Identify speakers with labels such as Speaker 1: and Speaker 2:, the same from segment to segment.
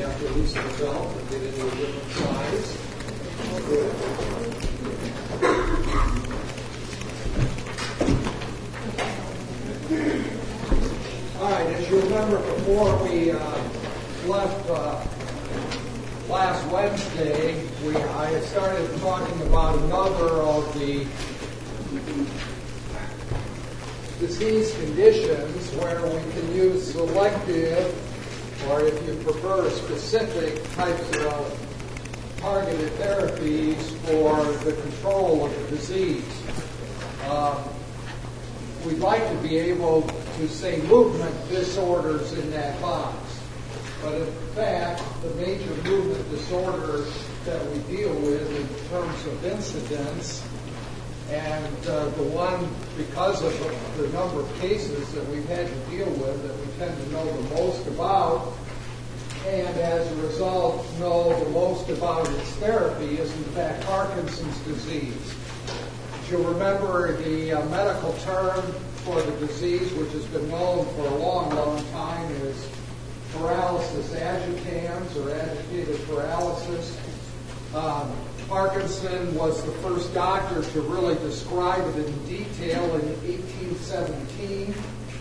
Speaker 1: have to loosen the belt and get into a different size. Good. All right, as you remember before we left last Wednesday, I had started talking about another of the disease conditions where we can use selective, or if you prefer, specific types of targeted therapies for the control of the disease. We'd like to be able to say movement disorders in that box. But in fact, the major movement disorders that we deal with in terms of incidence, and the one, because of the number of cases that we've had to deal with, that we tend to know the most about, and as a result know the most about its therapy, is in fact Parkinson's disease. As you'll remember, the medical term for the disease, which has been known for a long, long time, is paralysis agitans, or agitated paralysis. Parkinson was the first doctor to really describe it in detail in 1817.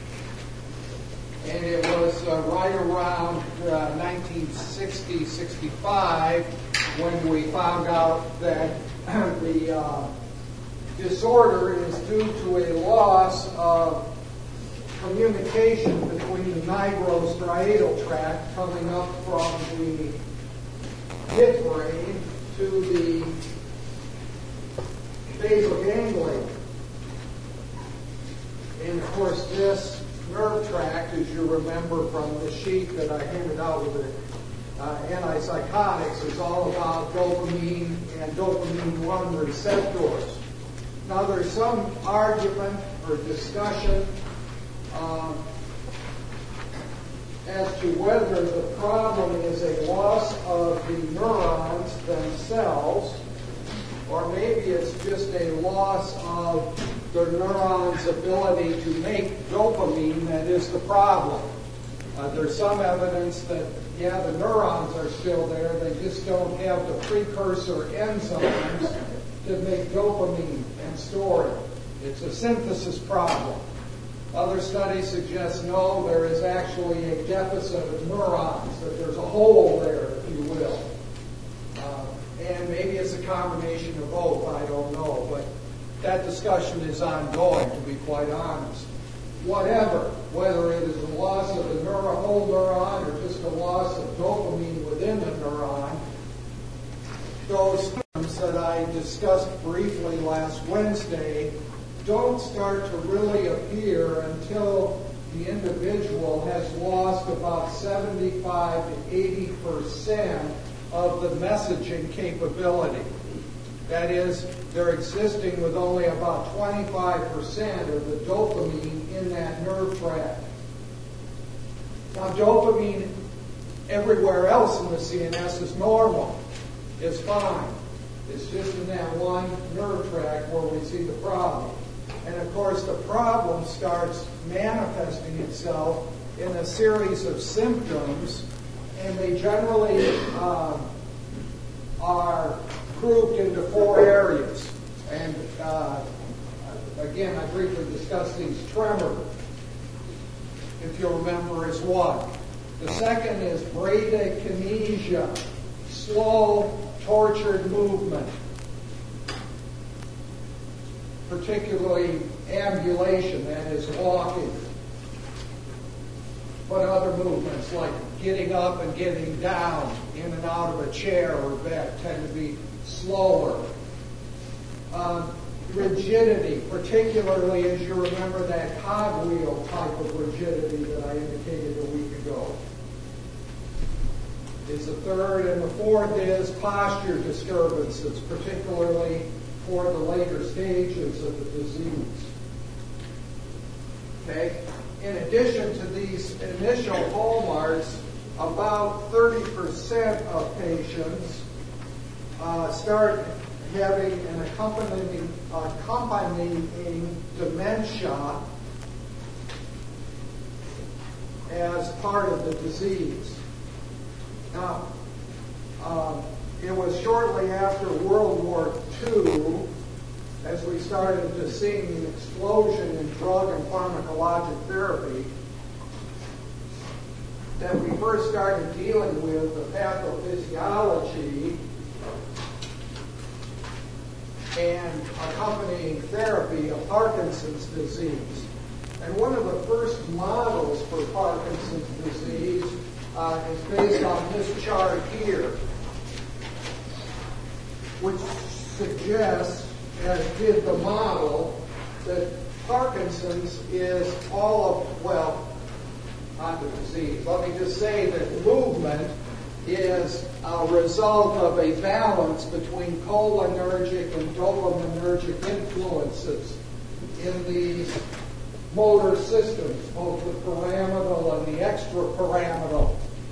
Speaker 1: And it was right around 1960-65 when we found out that the disorder is due to a loss of communication between the nigrostriatal tract coming up from the midbrain to the basal ganglia. And of course this nerve tract, as you remember from the sheet that I handed out with the antipsychotics, is all about dopamine and dopamine-1 receptors. Now there's some argument or discussion as to whether the problem is a loss of the neurons themselves, or maybe it's just a loss of the neuron's ability to make dopamine that is the problem. There's some evidence that, yeah, the neurons are still there, they just don't have the precursor enzymes to make dopamine and store it. It's a synthesis problem. Other studies suggest no, there is actually a deficit of neurons, that there's a hole there, if you will. And maybe it's a combination of both, I don't know. But that discussion is ongoing, to be quite honest. Whatever, whether it is a loss of the whole neuron or just a loss of dopamine within the neuron, those terms that I discussed briefly last Wednesday don't start to really appear until the individual has lost about 75 to 80% of the messaging capability. That is, they're existing with only about 25% of the dopamine in that nerve tract. Now, dopamine everywhere else in the CNS is normal. It's fine. It's just in that one nerve tract where we see the problem. And of course, the problem starts manifesting itself in a series of symptoms, and they generally are grouped into 4 areas. And again, I briefly discussed these. Tremor, if you'll remember, is one. The second is bradykinesia, slow, tortured movement, particularly ambulation, that is walking. But other movements like getting up and getting down in and out of a chair or bed tend to be slower. Rigidity, particularly as you remember that cogwheel type of rigidity that I indicated a week ago, is the third. And the fourth is posture disturbances, particularly for the later stages of the disease. Okay? In addition to these initial hallmarks, about 30% of patients start having an accompanying dementia as part of the disease. Now, was shortly after World War II, as we started to see an explosion in drug and pharmacologic therapy, that we first started dealing with the pathophysiology and accompanying therapy of Parkinson's disease. And one of the first models for Parkinson's disease is based on this chart here, which suggests, as did the model, that Parkinson's is all of, well, not the disease. Let me just say that movement is a result of a balance between cholinergic and dopaminergic influences in these motor systems, both the pyramidal and the extrapyramidal.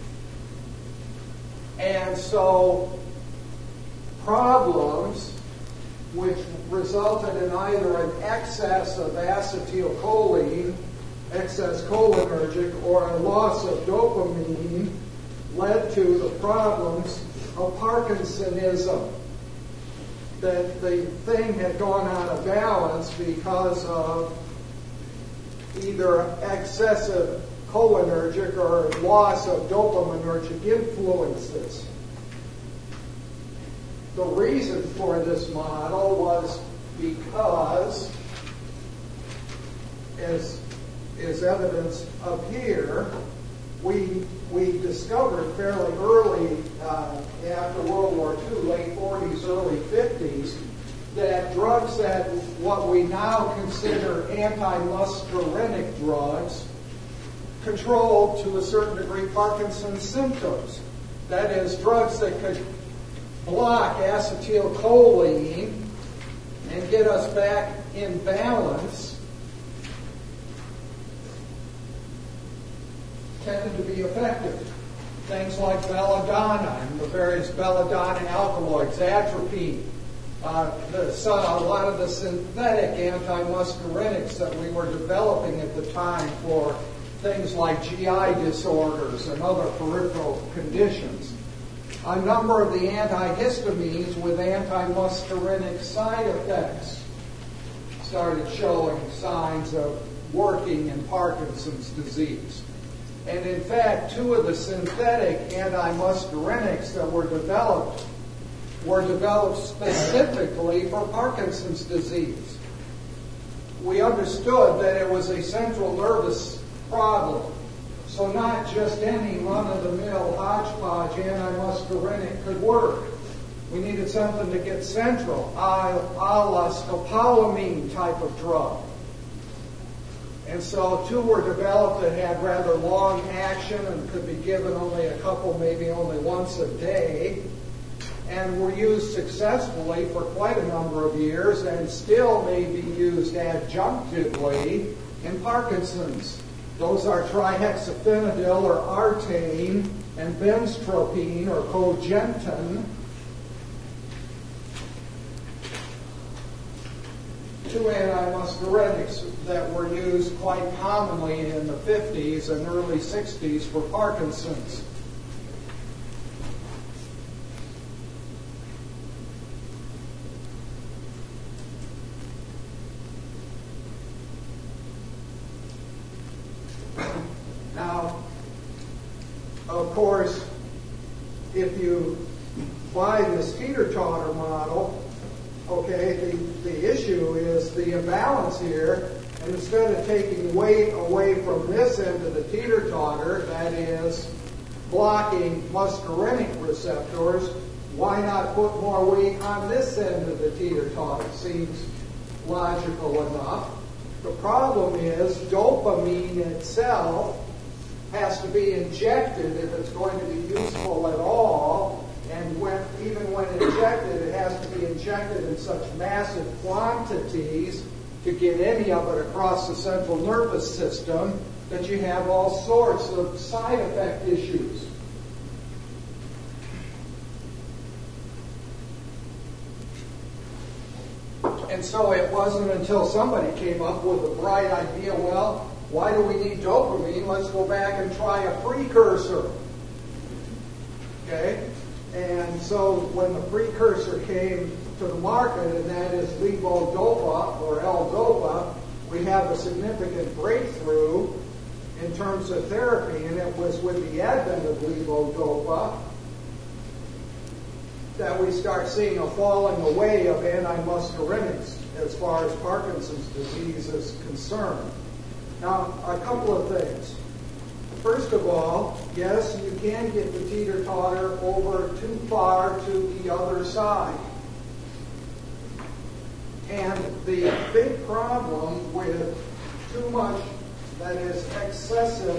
Speaker 1: And so problems which resulted in either an excess of acetylcholine, excess cholinergic, or a loss of dopamine led to the problems of Parkinsonism. That the thing had gone out of balance because of either excessive cholinergic or loss of dopaminergic influences. The reason for this model was because, as is evidenced up here, we discovered fairly early after World War II, late 40s, early 50s, that drugs that what we now consider anti-muscarinic drugs controlled to a certain degree Parkinson's symptoms. That is, drugs that could block acetylcholine and get us back in balance tended to be effective. Things like belladonna and the various belladonna alkaloids, atropine, a lot of the synthetic anti-muscarinics that we were developing at the time for things like GI disorders and other peripheral conditions. A number of the antihistamines with anti-muscarinic side effects started showing signs of working in Parkinson's disease. And in fact, two of the synthetic anti-muscarinics that were developed specifically for Parkinson's disease. We understood that it was a central nervous problem. So not just any run-of-the-mill hodgepodge anti-muscarinic could work. We needed something to get central, a la scopolamine type of drug. And so two were developed that had rather long action and could be given only a couple, maybe only once a day, and were used successfully for quite a number of years and still may be used adjunctively in Parkinson's. Those are trihexyphenidyl or Artane and benztropine or Cogentin. Two antimuscarinics that were used quite commonly in the 50s and early 60s for Parkinson's. Now, of course, if you buy this teeter-totter model, okay, the issue is the imbalance here, and instead of taking weight away from this end of the teeter-totter, that is blocking muscarinic receptors, why not put more weight on this end of the teeter-totter? Seems logical enough. The problem is dopamine itself has to be injected if it's going to be useful at all, and even when injected, it has to be injected in such massive quantities to get any of it across the central nervous system that you have all sorts of side effect issues. And so it wasn't until somebody came up with a bright idea, well, why do we need dopamine? Let's go back and try a precursor. Okay? And so when the precursor came to the market, and that is levodopa or L-Dopa, we have a significant breakthrough in terms of therapy, and it was with the advent of levodopa that we start seeing a falling away of antimuscarinics as far as Parkinson's disease is concerned. Now, a couple of things. First of all, yes, you can get the teeter-totter over too far to the other side. And the big problem with too much, that is excessive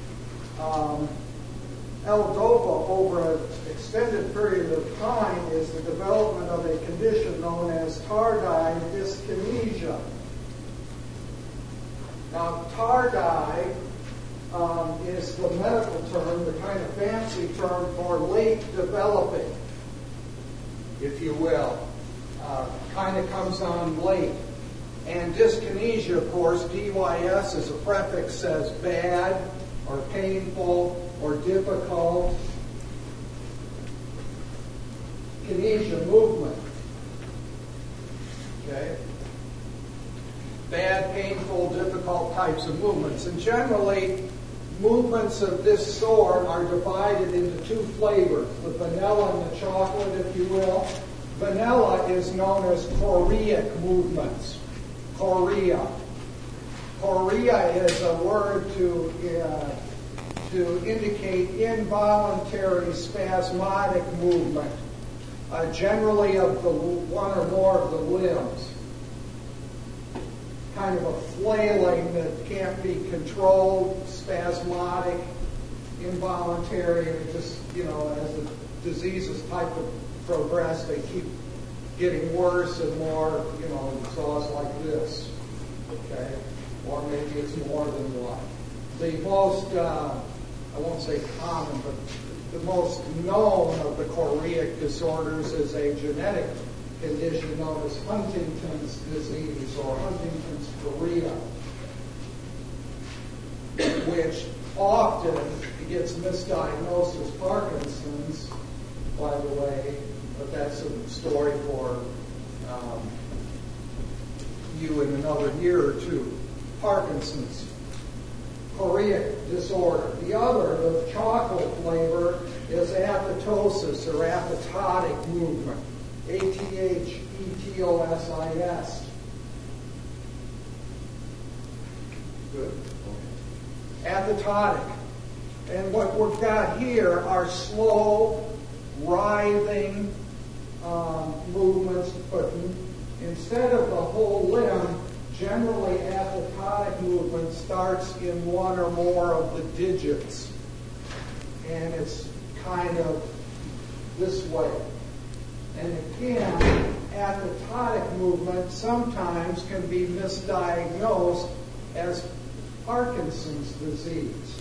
Speaker 1: L-Dopa over an extended period of time is the development of a condition known as tardive dyskinesia. Now, tardive is the medical term, the kind of fancy term for late developing, if you will. Kind of comes on late. And dyskinesia, of course, DYS as a prefix says bad or painful or difficult. Kinesia, movement. Okay? Bad, painful, difficult types of movements. And generally, movements of this sort are divided into two flavors, the vanilla and the chocolate, if you will. Vanilla is known as choreic movements. Chorea. Chorea is a word to indicate involuntary spasmodic movement, generally of the one or more of the limbs. Kind of a flailing that can't be controlled, spasmodic, involuntary, and just, as the diseases type of progress, they keep getting worse and more, so it's like this, okay? Or maybe it's more than one. The most, I won't say common, but the most known of the choreic disorders is a genetic condition known as Huntington's disease or Huntington's chorea, which often gets misdiagnosed as Parkinson's, by the way, but that's a story for you in another year or two. Parkinson's, choreic disorder. The other, the chocolate flavor, is athetosis or athetotic movement. ATHETOSIS. Good. Athetotic. And what we've got here are slow, writhing movements, but instead of the whole limb, generally athetotic movement starts in one or more of the digits. And it's kind of this way. And again, athetotic movement sometimes can be misdiagnosed as Parkinson's disease,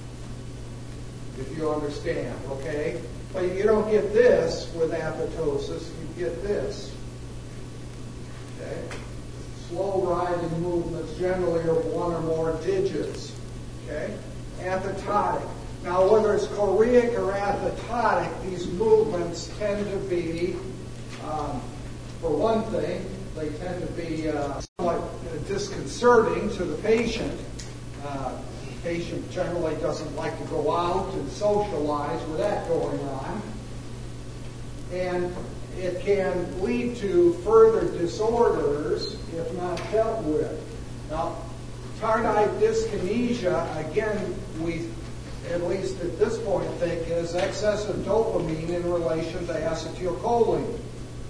Speaker 1: if you understand, okay? But you don't get this with athetosis, you get this. Okay? Slow writhing movements generally are one or more digits. Okay? Athetotic. Now, whether it's choreic or athetotic, these movements tend to be, for one thing, they tend to be somewhat disconcerting to the patient. The patient generally doesn't like to go out and socialize with that going on. And it can lead to further disorders if not dealt with. Now, tardive dyskinesia, again, we, at least at this point, think is excessive dopamine in relation to acetylcholine.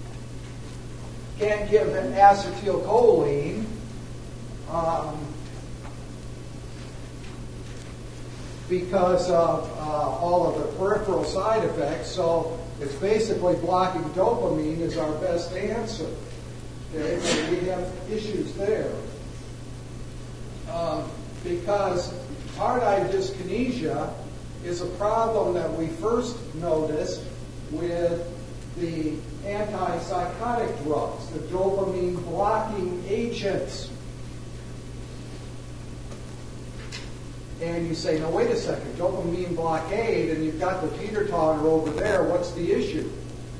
Speaker 1: Can't give an acetylcholine because of all of the peripheral side effects, so it's basically blocking dopamine is our best answer. Okay, so we have issues there. Because tardive dyskinesia is a problem that we first noticed with the antipsychotic drugs, the dopamine blocking agents. and you say, no, wait a second, dopamine blockade, and you've got the teeter-totter over there, what's the issue?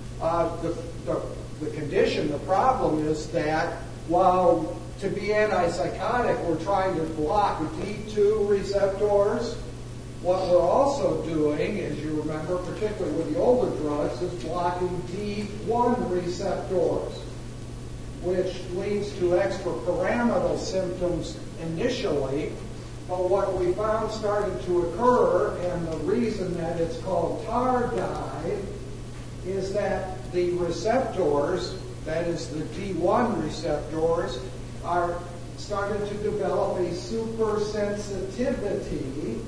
Speaker 1: The condition, the problem is that while to be antipsychotic, we're trying to block D2 receptors, what we're also doing, as you remember, particularly with the older drugs, is blocking D1 receptors, which leads to extrapyramidal symptoms initially. But what we found started to occur, and the reason that it's called tardive, is that the receptors, that is the D1 receptors, are started to develop a supersensitivity.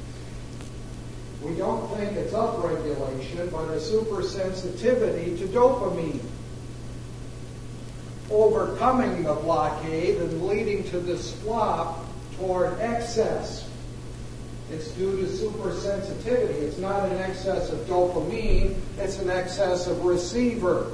Speaker 1: We don't think it's upregulation, but a supersensitivity to dopamine, overcoming the blockade and leading to the swap toward excess. It's due to supersensitivity. It's not an excess of dopamine, it's an excess of receiver.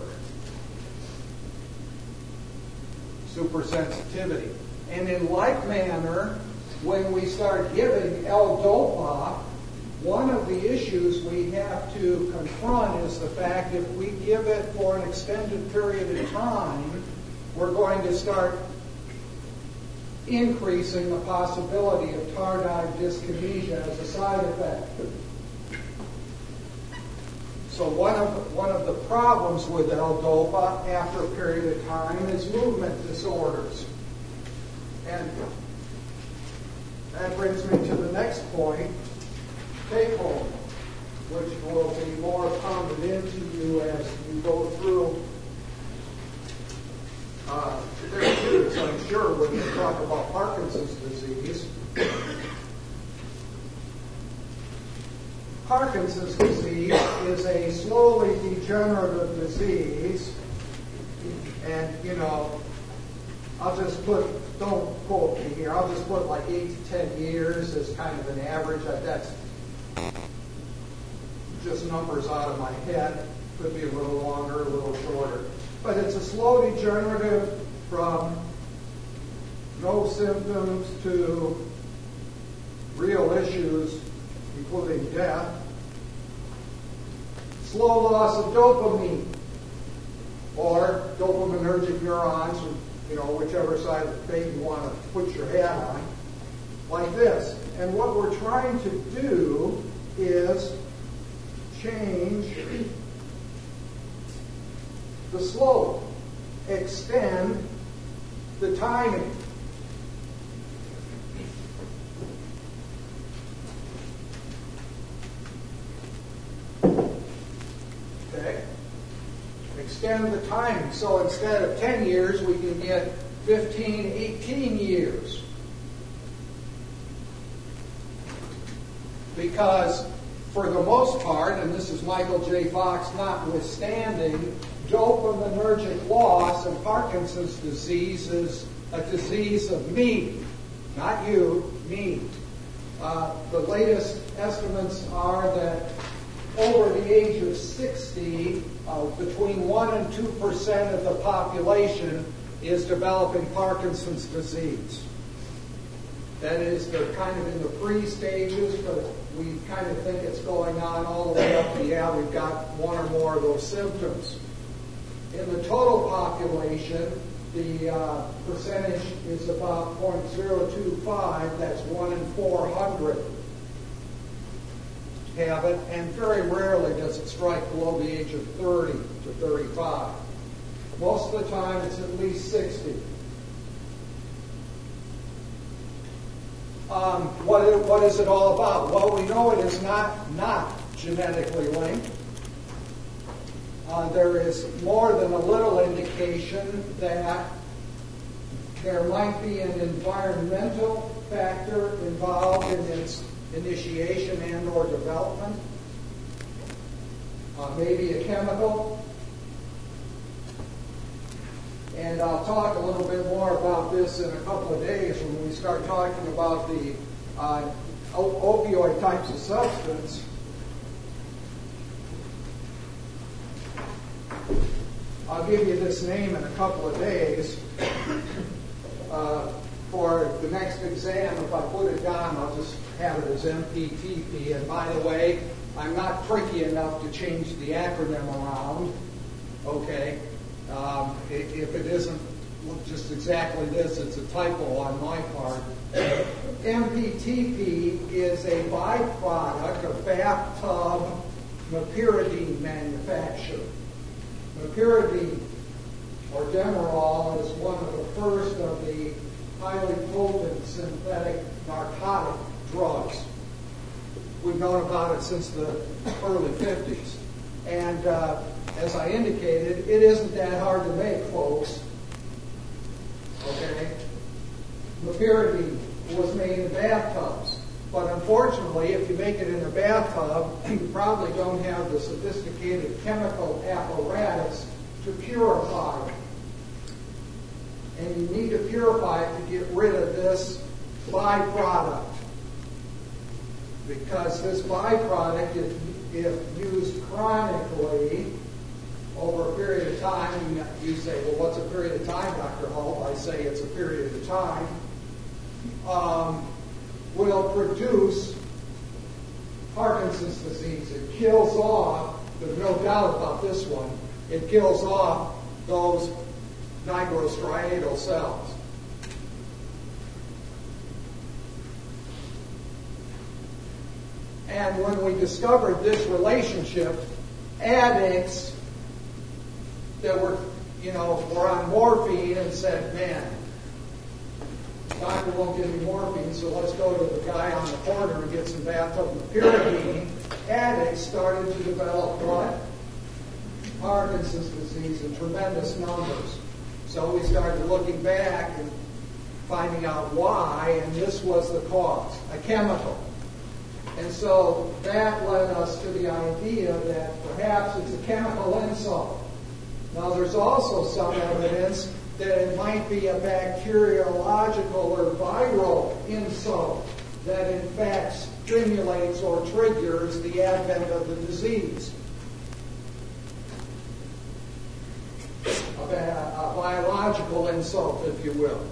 Speaker 1: Supersensitivity. And in like manner, when we start giving L-Dopa, one of the issues we have to confront is the fact if we give it for an extended period of time, we're going to start increasing the possibility of tardive dyskinesia as a side effect. So one of the problems with L-Dopa after a period of time is movement disorders. And that brings me to the next point, take home, which will be more pounded into you as you go through therapeutics, I'm sure, when you talk about Parkinson's disease. Parkinson's disease is a slowly degenerative disease, and, I'll just put, don't quote me here, I'll just put like 8 to 10 years as kind of an average. That's just numbers out of my head. Could be a little longer, a little shorter. But it's a slow degenerative from no symptoms to real issues, including death. Slow loss of dopamine, or dopaminergic neurons, whichever side of the thing you want to put your hat on, like this. And what we're trying to do is change the slope, extend the timing. Okay? Extend the timing. So instead of 10 years, we can get 15, 18 years. Because for the most part, and this is Michael J. Fox notwithstanding, dopaminergic loss in Parkinson's disease is a disease of me, not you, me. The latest estimates are that over the age of 60, between 1 and 2% of the population is developing Parkinson's disease. That is, they're kind of in the pre-stages, but we kind of think it's going on all the way up to, we've got one or more of those symptoms. In the total population, the percentage is about 0.025. That's 1 in 400 have it, and very rarely does it strike below the age of 30 to 35. Most of the time, it's at least 60. What is it all about? Well, we know it is not genetically linked. There is more than a little indication that there might be an environmental factor involved in its initiation and or development. Maybe a chemical. And I'll talk a little bit more about this in a couple of days when we start talking about the opioid types of substance. I'll give you this name in a couple of days. For the next exam, if I put it down, I'll just have it as MPTP. And by the way, I'm not tricky enough to change the acronym around. Okay, if it isn't just exactly this, it's a typo on my part. MPTP is a byproduct of bathtub meperidine manufacture. Meperidine, or Demerol, is one of the first of the highly potent synthetic narcotic drugs. We've known about it since the early 50s. And as I indicated, it isn't that hard to make, folks. Okay? Meperidine was made in bathtubs. But unfortunately, if you make it in a bathtub, you probably don't have the sophisticated chemical apparatus to purify it. And you need to purify it to get rid of this byproduct. Because this byproduct, if used chronically over a period of time, you say, well, what's a period of time, Dr. Hull? I say it's a period of time. Will produce Parkinson's disease. It kills off, there's no doubt about this one, it kills off those nigrostriatal cells. And when we discovered this relationship, addicts that were on morphine and said, man, doctor won't give me morphine, so let's go to the guy on the corner and get some bathtub meperidine. Addicts started to develop what? Parkinson's disease in tremendous numbers. So we started looking back and finding out why, and this was the cause, a chemical. And so that led us to the idea that perhaps it's a chemical insult. Now there's also some evidence that it might be a bacteriological or viral insult that in fact stimulates or triggers the advent of the disease. A biological insult, if you will.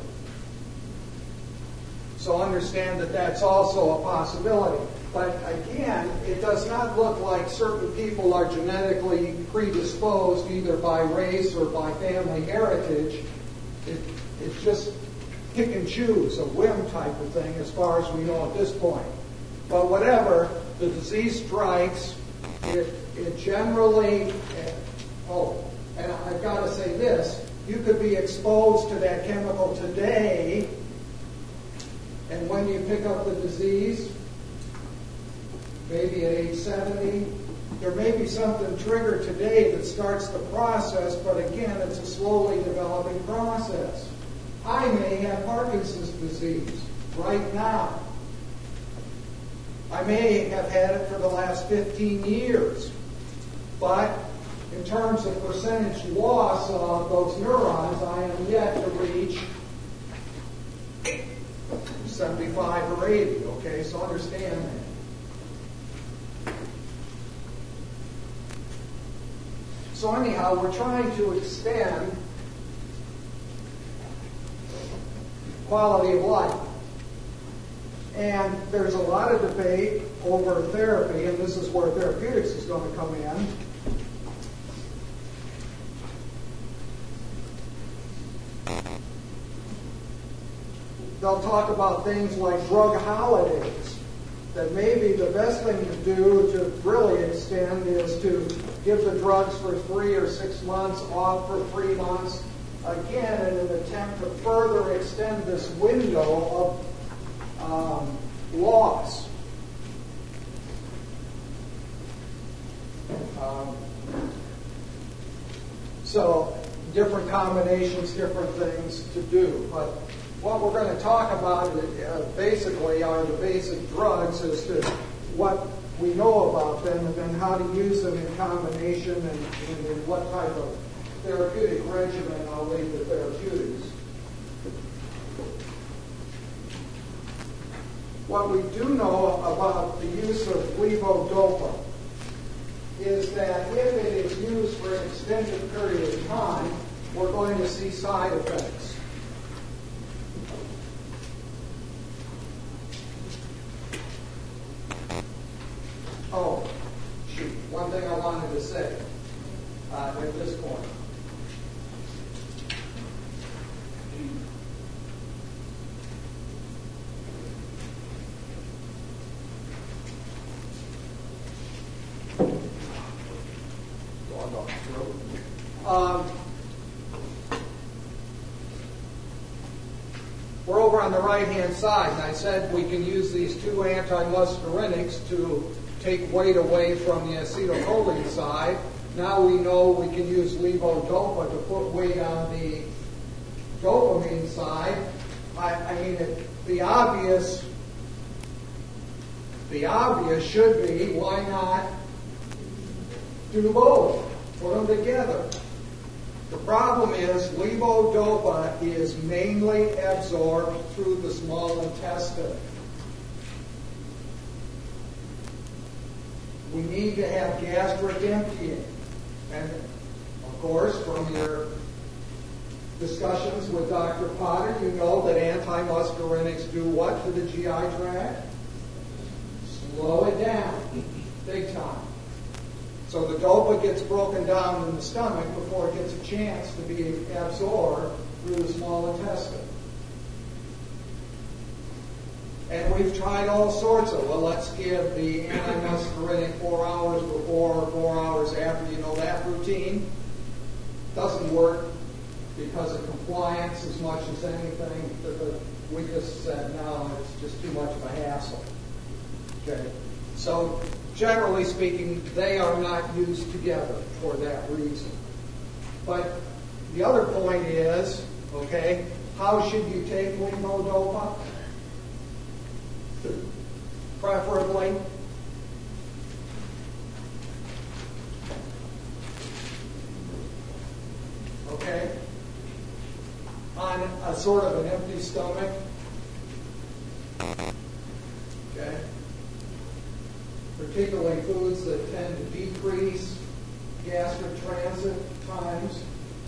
Speaker 1: So understand that that's also a possibility. But again, it does not look like certain people are genetically predisposed either by race or by family heritage. It's just pick and choose, a whim type of thing as far as we know at this point. But whatever, the disease strikes, it generally, and I've got to say this, you could be exposed to that chemical today, and when you pick up the disease, maybe at age 70, there may be something triggered today that starts the process, but again, it's a slowly developing process. I may have Parkinson's disease right now. I may have had it for the last 15 years. But in terms of percentage loss of those neurons, I am yet to reach 75 or 80, okay? So understand that. So anyhow, we're trying to extend quality of life. And there's a lot of debate over therapy, and this is where therapeutics is going to come in. They'll talk about things like drug holidays, that maybe the best thing to do to really extend is to give the drugs for 3 or 6 months, off for 3 months, again in an attempt to further extend this window of loss. So different combinations, different things to do. But what we're going to talk about basically are the basic drugs as to what we know about them and then how to use them in combination and in what type of therapeutic regimen. I'll leave the therapeutics. What we do know about the use of levodopa is that if it is used for an extended period of time, we're going to see side effects. wanted to say at this point. We're over on the right-hand side, and I said we can use these two antimuscarinics to take weight away from the acetylcholine side. Now we know we can use levodopa to put weight on the dopamine side. The obvious should be, why not do both? Put them together. The problem is levodopa is mainly absorbed through the small intestine. We need to have gastric emptying. And, of course, from your discussions with Dr. Potter, you know that antimuscarinics do what to the GI tract? Slow it down, big time. So the dopa gets broken down in the stomach before it gets a chance to be absorbed through the small intestine. And we've tried all sorts of, let's give the antimuscarinic 4 hours before or 4 hours after. You know that routine doesn't work because of compliance as much as anything. We just said, no, it's just too much of a hassle. Okay. So, generally speaking, they are not used together for that reason. But the other point is, okay, how should you take levodopa? Preferably on a sort of an empty stomach. Okay. Particularly foods that tend to decrease gastric transit times.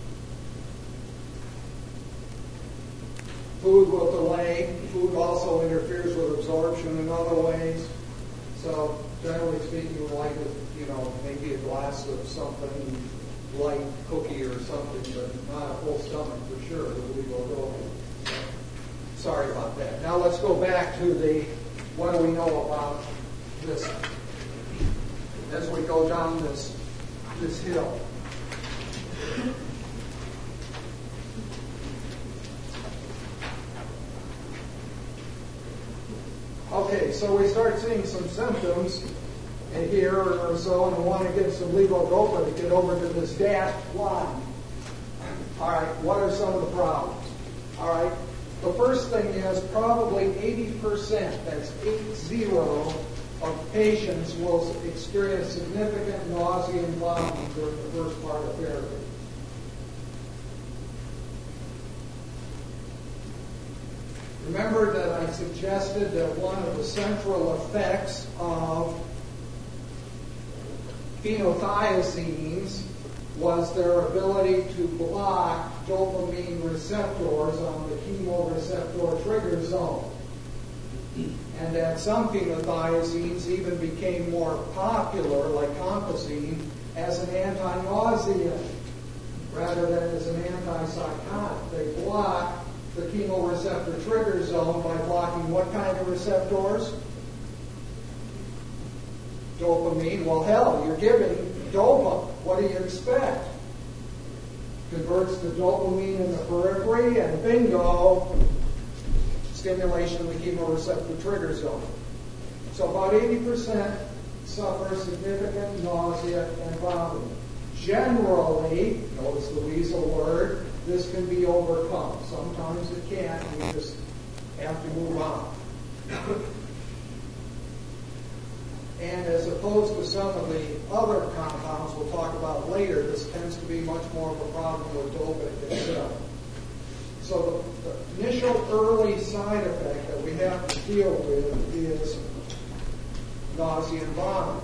Speaker 1: Food will delay. Food also interferes with absorption in other ways. So, generally speaking, we like maybe a glass of something light, cookie or something, but not a full stomach for sure. We will go. Sorry about that. Now let's go back to what do we know about this as we go down this hill. Okay, so we start seeing some symptoms here or so, and we want to get some levodopa to get over to this dashed line. All right, what are some of the problems? All right, the first thing is probably 80%, that's 80, of patients will experience significant nausea and vomiting during the first part of therapy. Remember that I suggested that one of the central effects of phenothiazines was their ability to block dopamine receptors on the chemoreceptor trigger zone. And that some phenothiazines even became more popular, like compazine, as an anti-nauseant rather than as an antipsychotic. They block the chemoreceptor trigger zone by blocking what kind of receptors? Dopamine. Well, hell, you're giving dopa. What do you expect? Converts the dopamine in the periphery, and bingo, stimulation of the chemoreceptor trigger zone. So about 80% suffer significant nausea and vomiting. Generally, notice the weasel word, this can be overcome. Sometimes it can't. We just have to move on. And as opposed to some of the other compounds we'll talk about later, this tends to be much more of a problem with dopa itself. So the initial early side effect that we have to deal with is nausea and vomiting.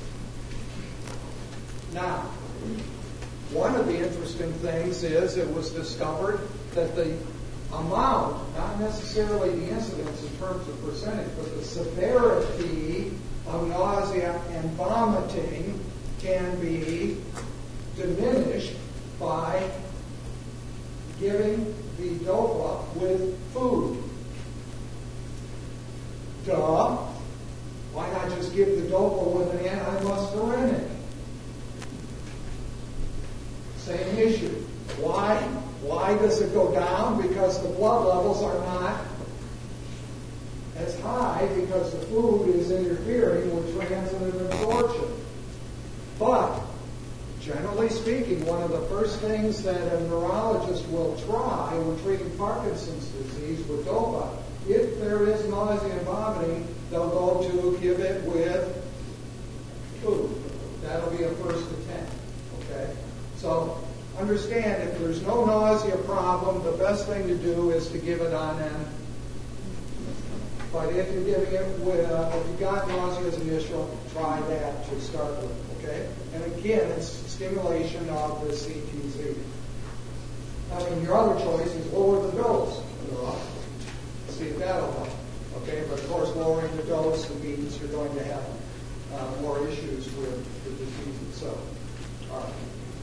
Speaker 1: Now, one of the interesting things is it was discovered that the amount, not necessarily the incidence in terms of percentage, but the severity of nausea and vomiting can be diminished by giving the dopa with food. Duh. Why not just give the dopa with an antimuscarinic? Same issue. Why? Why does it go down? Because the blood levels are not as high because the food is interfering with transit absorption. But, generally speaking, one of the first things that a neurologist will try when treating Parkinson's disease with dopa, if there is nausea and vomiting, they'll go to give it with food. That'll be a first attempt. Okay? So, understand, if there's no nausea problem, the best thing to do is to give it on an. But if you're giving it with, if you got nausea as initial, try that to start with. Okay? And again, it's stimulation of the CTZ. I mean, your other choice is lower the dose. See if that'll help. Okay? But of course, lowering the dose means you're going to have more issues with the disease itself. All right.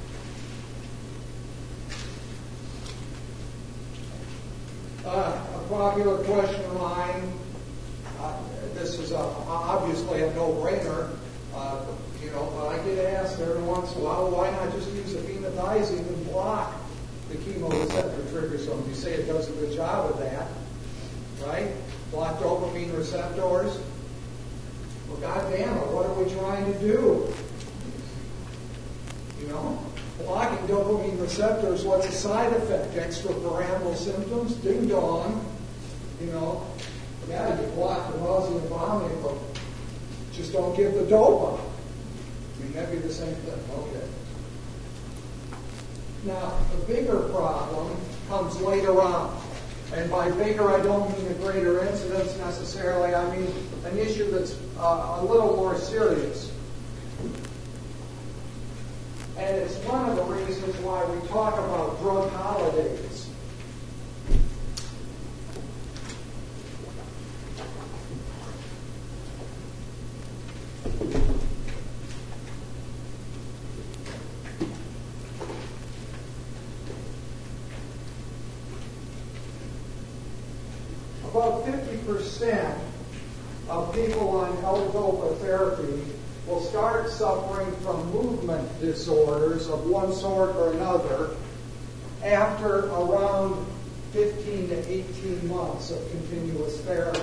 Speaker 1: A popular question of mine, this is obviously a no-brainer, but I get asked every once in a while, why not just use a phenothiazine and block the chemoreceptor trigger zone? You say it does a good job of that, right? Block dopamine receptors. Well, goddamn it, what are we trying to do? Blocking dopamine receptors, what's the side effect? Extrapyramidal symptoms? Ding dong. Yeah, you block the nausea and vomiting, but just don't give the dopa. I mean, that'd be the same thing. Okay. Now, the bigger problem comes later on. And by bigger, I don't mean a greater incidence necessarily. I mean an issue that's a little more serious. And it's one of the reasons why we talk about drug holidays. About 50% of people on L-dopa therapy will start suffering from movement disorders of one sort or another after around 15 to 18 months of continuous therapy.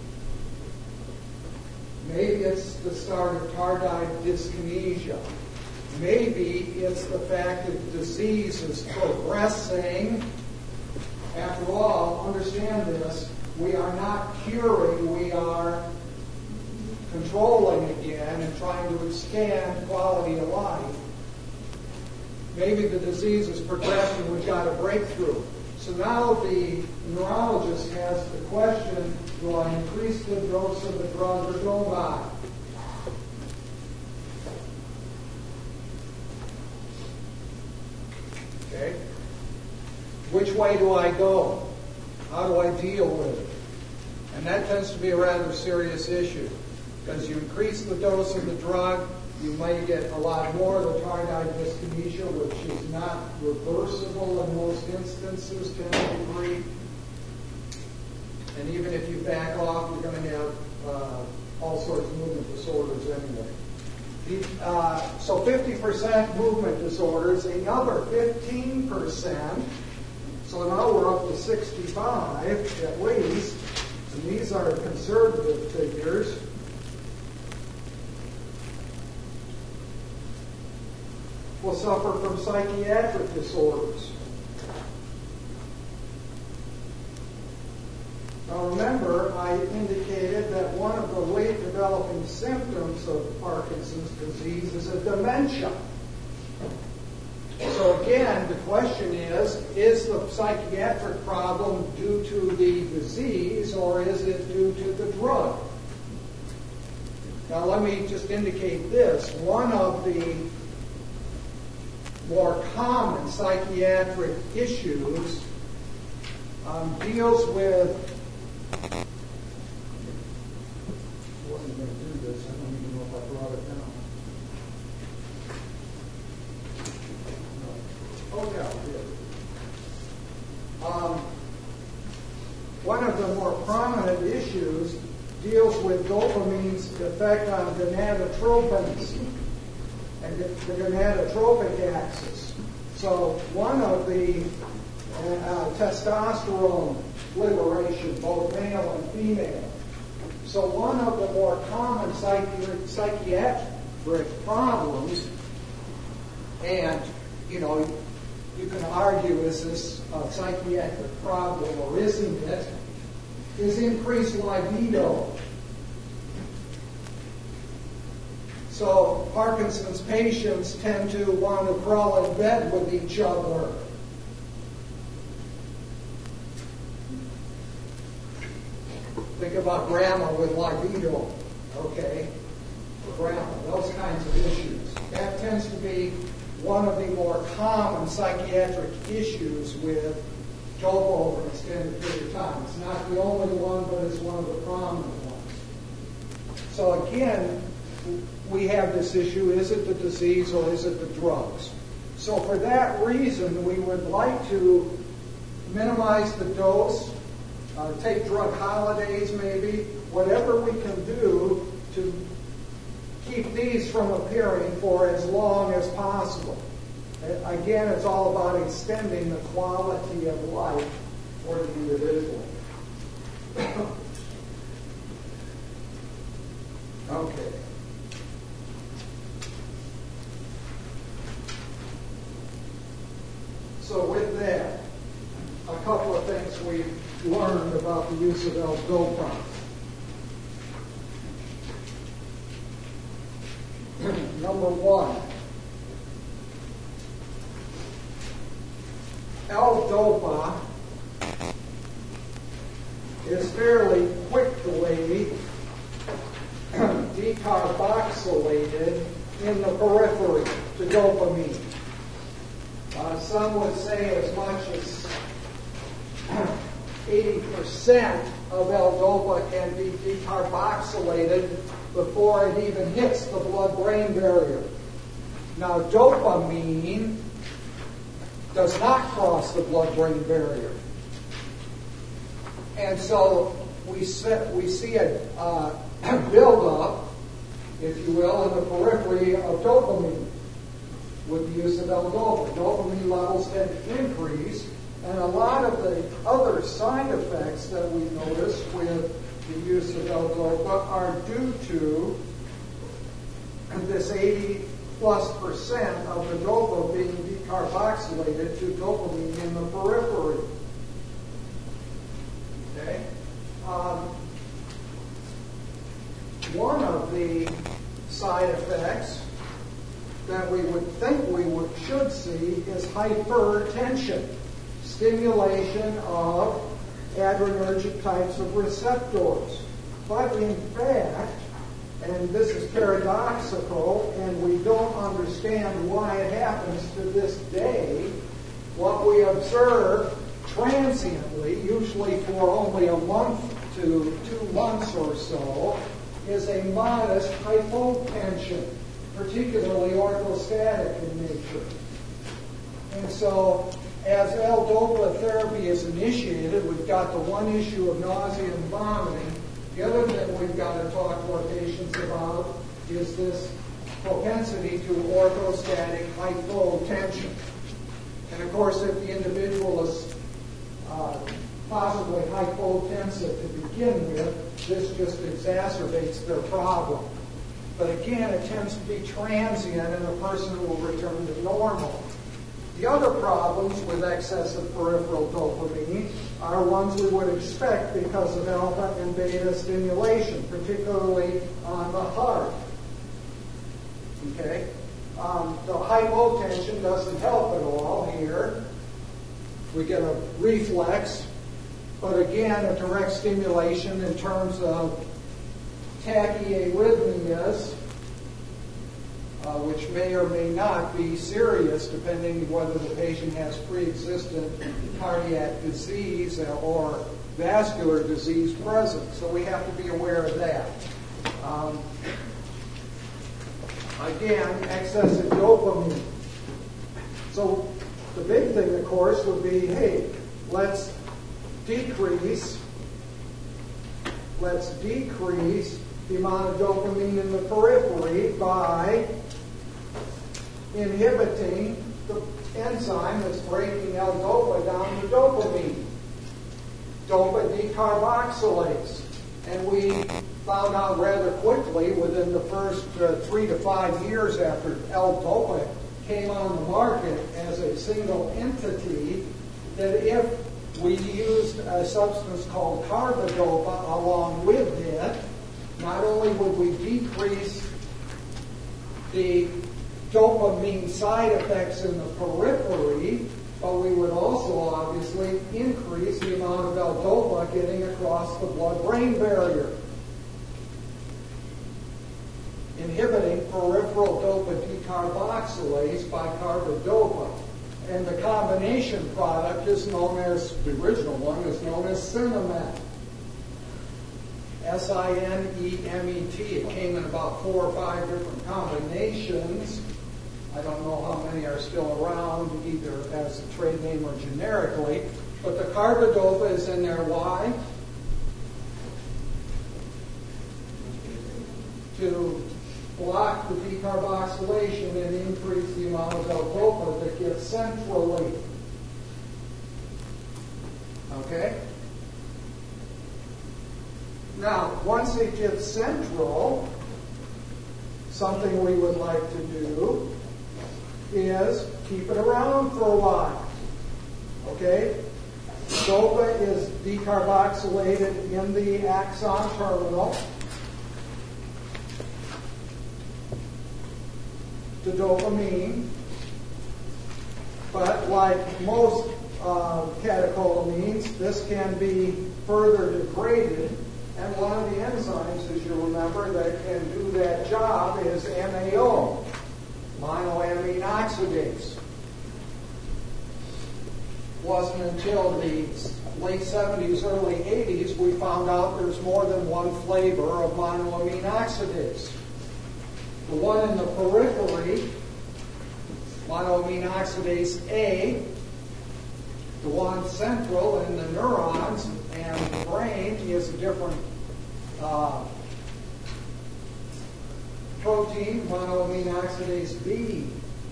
Speaker 1: Maybe it's the start of tardive dyskinesia. Maybe it's the fact that the disease is progressing. After all, understand this, we are not curing, we are controlling again and trying to expand quality of life. Maybe the disease is progressing, we've got a breakthrough. So now the neurologist has the question, do I increase the dose of the drug or don't I? Okay? Which way do I go? How do I deal with it? And that tends to be a rather serious issue. Because you increase the dose of the drug, you may get a lot more of the tardive dyskinesia, which is not reversible in most instances to any degree. And even if you back off, you're going to have all sorts of movement disorders anyway. So 50% movement disorders, another 15%, so now we're up to 65 at least, and these are conservative figures. Will suffer from psychiatric disorders. Now remember, I indicated that one of the late developing symptoms of Parkinson's disease is a dementia. So again, the question is the psychiatric problem due to the disease or is it due to the drug? Now let me just indicate this. One of the more common psychiatric issues deals with, I wasn't going to do this, I don't even know if I brought it down. issues deals with dopamine's effect on gonadotropins and the gonadotropic axis. So one of the testosterone liberation, both male and female. So one of the more common psychiatric problems, and you can argue, is this a psychiatric problem or isn't it, is increased libido. So Parkinson's patients tend to want to crawl in bed with each other. Think about grandma with libido, okay? For grandma, those kinds of issues. That tends to be one of the more common psychiatric issues with dope over an extended period of time. It's not the only one, but it's one of the prominent ones. So again, we have this issue, is it the disease or is it the drugs? So for that reason, we would like to minimize the dose, take drug holidays maybe, whatever we can do to keep these from appearing for as long as possible. Again, it's all about extending the quality of life for the individual. Okay. So with that, a couple of things we've learned about the use of L-Dopa. Number one, L-Dopa is fairly quickly decarboxylated in the periphery to dopamine. Some would say as much as 80% of L-Dopa can be decarboxylated before it even hits the blood-brain barrier. Now, dopamine does not cross the blood-brain barrier. And so we see a buildup, if you will, in the periphery of dopamine with the use of L-Dopa. Dopamine levels tend to increase, and a lot of the other side effects that we notice with the use of L-Dopa are due to this 80+% of the dopa being decarboxylated to dopamine in the periphery. Okay? One of the side effects that we would think should see is hypertension, stimulation of adrenergic types of receptors. But in fact, and this is paradoxical, and we don't understand why it happens to this day, what we observe transiently, usually for only a month to 2 months or so, is a modest hypotension, particularly orthostatic in nature. And so, as L-Dopa therapy is initiated, we've got the one issue of nausea and vomiting. The other thing we've got to talk to our patients about is this propensity to orthostatic hypotension. And of course, if the individual is possibly hypotensive to begin with, this just exacerbates their problem. But again, it tends to be transient and the person will return to normal. The other problems with excessive peripheral dopamine are ones we would expect because of alpha and beta stimulation, particularly on the heart. Okay? The hypotension doesn't help at all here. We get a reflex, but again, a direct stimulation in terms of tachyarrhythmias, which may or may not be serious depending whether the patient has pre-existent cardiac disease or vascular disease present. So we have to be aware of that. Again, excessive dopamine. So the big thing, of course, would be, hey, let's decrease let's decrease the amount of dopamine in the periphery by inhibiting the enzyme that's breaking L-DOPA down to dopamine. Dopa decarboxylase. And we found out rather quickly, within the first 3 to 5 years after L-DOPA came on the market as a single entity, that if we used a substance called carbidopa along with it, not only would we decrease the dopamine side effects in the periphery, but we would also obviously increase the amount of L-DOPA getting across the blood-brain barrier, inhibiting peripheral dopa decarboxylase by carbidopa. And the combination product is known as, the original one is known as Sinemet. S-I-N-E-M-E-T. It came in about 4 or 5 different combinations. I don't know how many are still around, either as a trade name or generically. But the carbidopa is in there. Why? To block the decarboxylation and increase the amount of L-DOPA that gets centrally. Okay? Now, once it gets central, something we would like to do is keep it around for a while. Okay? DOPA is decarboxylated in the axon terminal to dopamine, but like most catecholamines, this can be further degraded, and one of the enzymes, as you remember, that can do that job is MAO, monoamine oxidase. Wasn't until the late 70s, early 80s, we found out there's more than one flavor of monoamine oxidase. The one in the periphery, monoamine oxidase A, the one central in the neurons and the brain is a different protein, monoamine oxidase B.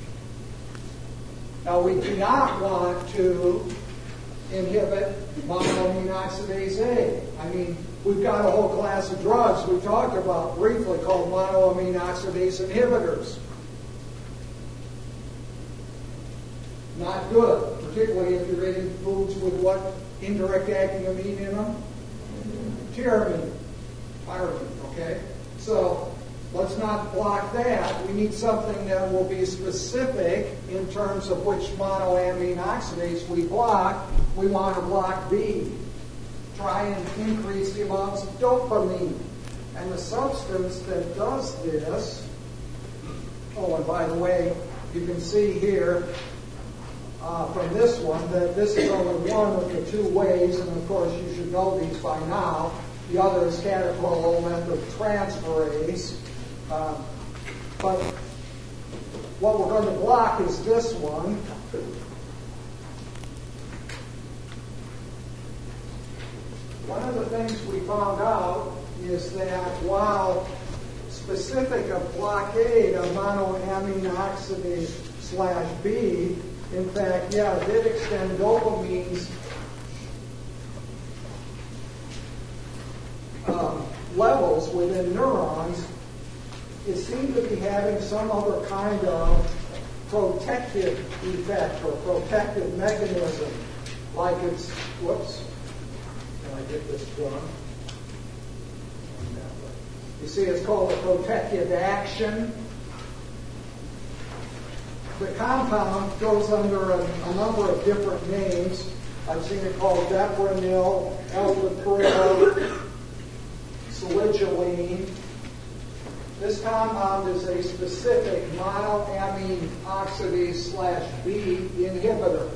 Speaker 1: Now, we do not want to inhibit monoamine oxidase A. I mean, we've got a whole class of drugs we talked about briefly called monoamine oxidase inhibitors. Not good, particularly if you're eating foods with what indirect acting amine in them? Tyramine, okay? So let's not block that. We need something that will be specific in terms of which monoamine oxidase we block. We want to block B. Try and increase the amounts of dopamine. And the substance that does this, oh, and by the way, you can see here from this one that this is only one of the 2 ways, and of course you should know these by now. The other is catechol methyltransferase. But what we're going to block is this one. One of the things we found out is that while specific of blockade of monoamine oxidase /B, in fact, it did extend dopamine's levels within neurons, it seemed to be having some other kind of protective effect or protective mechanism, like it's, whoops, can I get this done? You see, it's called a protective action. The compound goes under a number of different names. I've seen it called deprenil, aldapril, salicyline. This compound is a specific monoamine oxidase /B inhibitor.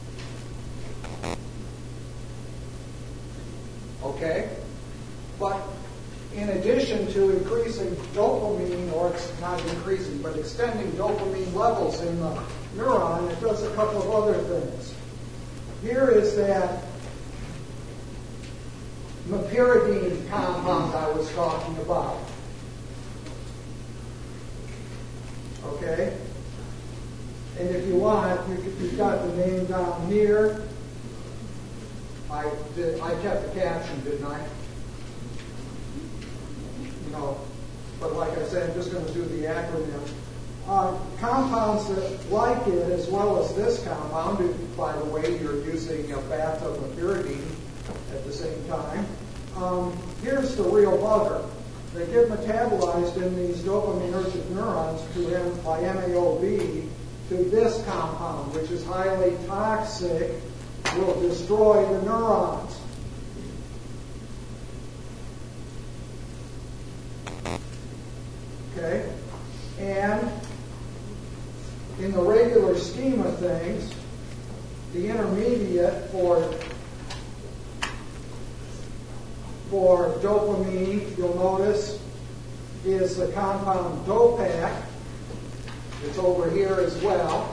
Speaker 1: Okay? But in addition to increasing dopamine, or it's not increasing, but extending dopamine levels in the neuron, it does a couple of other things. Here is that mepyridine compound I was talking about. Okay? And if you want, you've got the name down here. I kept the caption, didn't I? No. But like I said, I'm just going to do the acronym. Compounds that like it, as well as this compound, if, by the way, you're using a bath of mepyridine at the same time. Here's the real bugger. They get metabolized in these dopaminergic neurons by MAO-B to this compound, which is highly toxic, will destroy the neurons. Okay? And in the regular scheme of things, the intermediate for dopamine, you'll notice, is the compound Dopac. It's over here as well.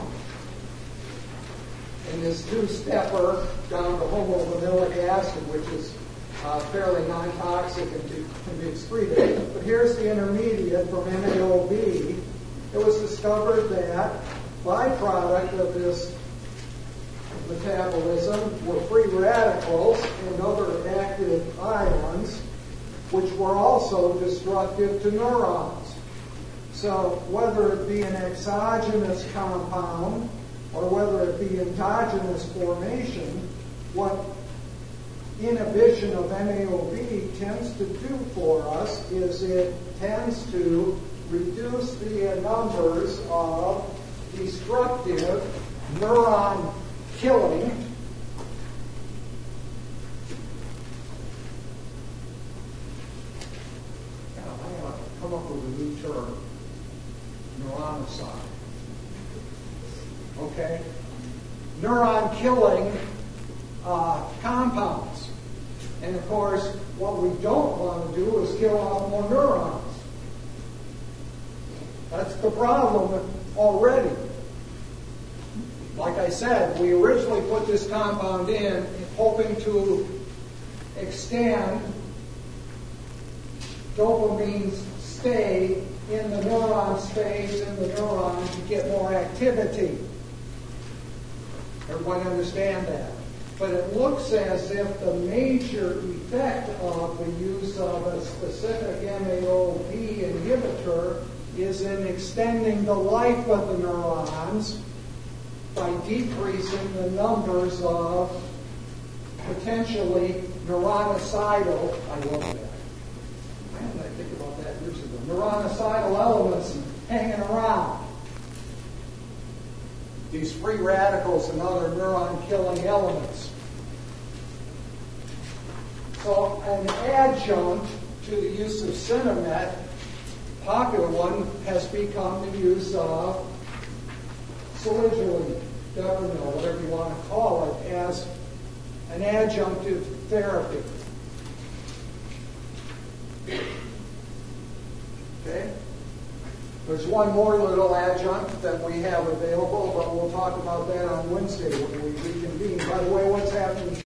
Speaker 1: And this two-stepper down to homovanillic acid, which is fairly non-toxic and can be excreted. But here's the intermediate from MAO-B. It was discovered that byproduct of this metabolism were free radicals and other active ions, which were also destructive to neurons. So whether it be an exogenous compound or whether it be endogenous formation, what inhibition of MAO-B tends to do for us is it tends to reduce the numbers of destructive neuron killing come up with a new term, neuronicide. Okay? Neuron killing compounds. And of course, what we don't want to do is kill off more neurons. That's the problem already. Like I said, we originally put this compound in hoping to extend dopamine's stay in the neuron space in the neuron to get more activity. Everybody understand that? But it looks as if the major effect of the use of a specific MAO-B inhibitor is in extending the life of the neurons by decreasing the numbers of potentially neuronicidal, I love that. Why didn't I think about that years ago? Neuronicidal elements hanging around. These free radicals and other neuron-killing elements. So an adjunct to the use of Sinemet, popular one, has become the use of Salicylic, Debromil, whatever you want to call it, as an adjunctive therapy. Okay? There's one more little adjunct that we have available, but we'll talk about that on Wednesday when we reconvene. By the way, what's happening